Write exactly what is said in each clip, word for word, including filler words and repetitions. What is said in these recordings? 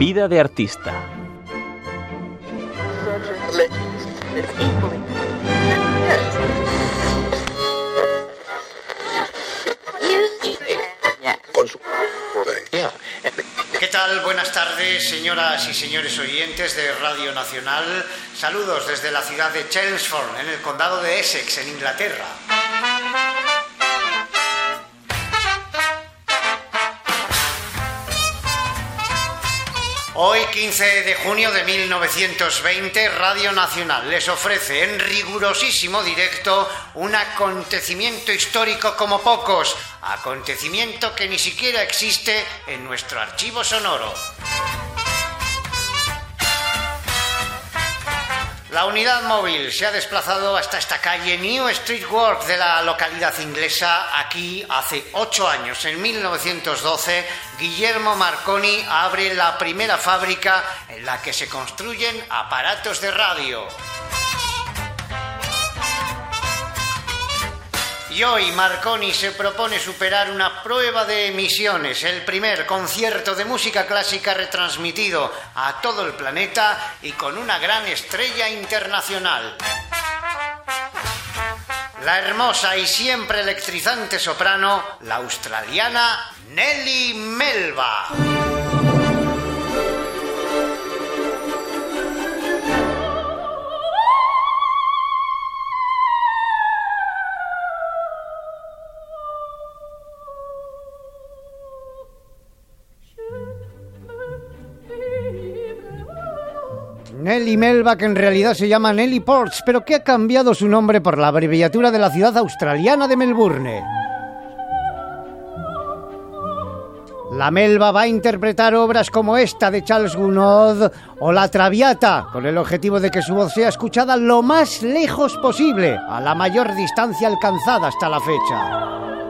Vida de artista. ¿Qué tal? Buenas tardes, señoras y señores oyentes de Radio Nacional. Saludos desde la ciudad de Chelmsford, en el condado de Essex, en Inglaterra. Hoy, quince de junio de mil novecientos veinte, Radio Nacional les ofrece en rigurosísimo directo un acontecimiento histórico como pocos, acontecimiento que ni siquiera existe en nuestro archivo sonoro. La unidad móvil se ha desplazado hasta esta calle New Street Walk de la localidad inglesa. Aquí, hace ocho años, en mil novecientos doce, Guillermo Marconi abre la primera fábrica en la que se construyen aparatos de radio. Y hoy Marconi se propone superar una prueba de emisiones, el primer concierto de música clásica retransmitido a todo el planeta y con una gran estrella internacional. La hermosa y siempre electrizante soprano, la australiana Nellie Melba. Nellie Melba, que en realidad se llama Nellie Ports, pero que ha cambiado su nombre por la abreviatura de la ciudad australiana de Melbourne. La Melba va a interpretar obras como esta de Charles Gounod o La Traviata, con el objetivo de que su voz sea escuchada lo más lejos posible, a la mayor distancia alcanzada hasta la fecha.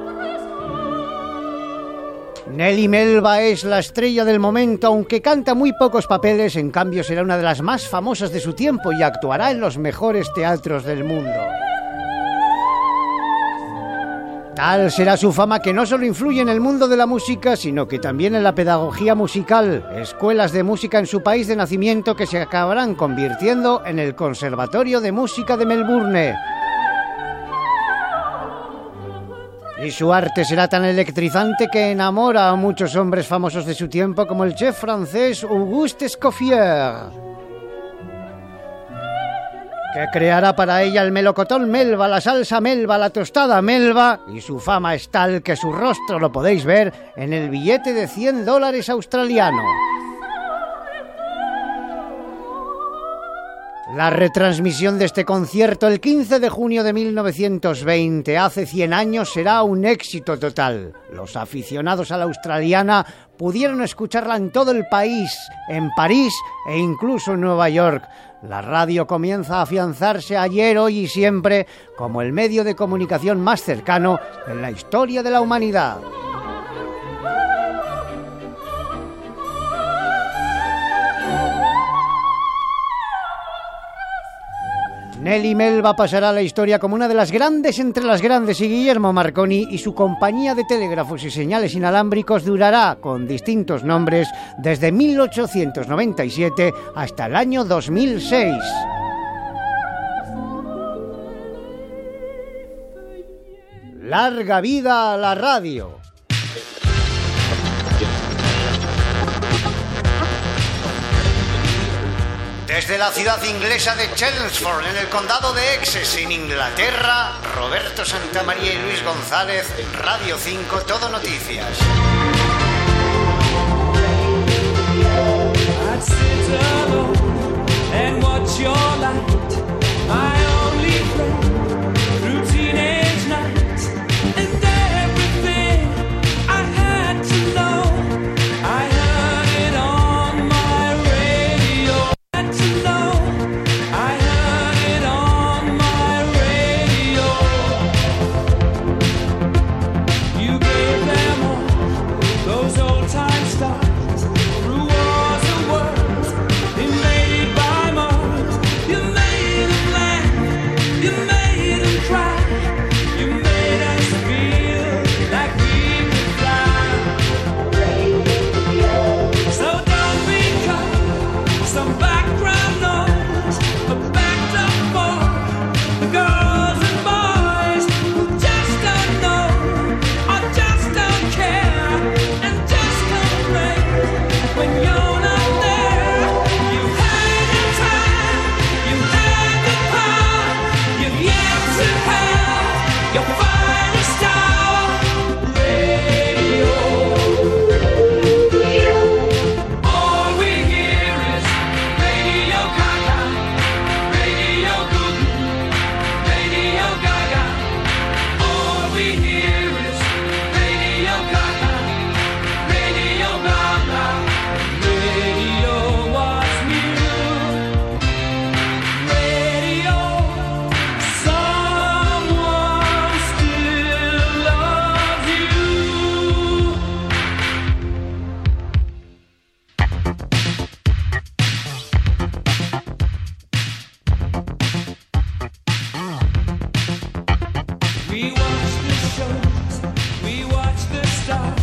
Nellie Melba es la estrella del momento, aunque canta muy pocos papeles, en cambio será una de las más famosas de su tiempo y actuará en los mejores teatros del mundo. Tal será su fama que no solo influye en el mundo de la música, sino que también en la pedagogía musical, escuelas de música en su país de nacimiento que se acabarán convirtiendo en el Conservatorio de Música de Melbourne. Y su arte será tan electrizante que enamora a muchos hombres famosos de su tiempo, como el chef francés Auguste Escoffier, que creará para ella el melocotón Melba, la salsa Melba, la tostada Melba, y su fama es tal que su rostro lo podéis ver en el billete de cien dólares australiano. La retransmisión de este concierto el quince de junio de mil novecientos veinte, hace cien años, será un éxito total. Los aficionados a la australiana pudieron escucharla en todo el país, en París e incluso en Nueva York. La radio comienza a afianzarse ayer, hoy y siempre como el medio de comunicación más cercano en la historia de la humanidad. Nellie Melba pasará a la historia como una de las grandes entre las grandes, y Guillermo Marconi y su compañía de telégrafos y señales inalámbricos durará, con distintos nombres, desde mil ochocientos noventa y siete hasta el año dos mil seis. ¡Larga vida a la radio! Desde la ciudad inglesa de Chelmsford, en el condado de Essex, en Inglaterra, Roberto Santamaría y Luis González, Radio cinco, Todo Noticias. You We watch the show, we watch the stars.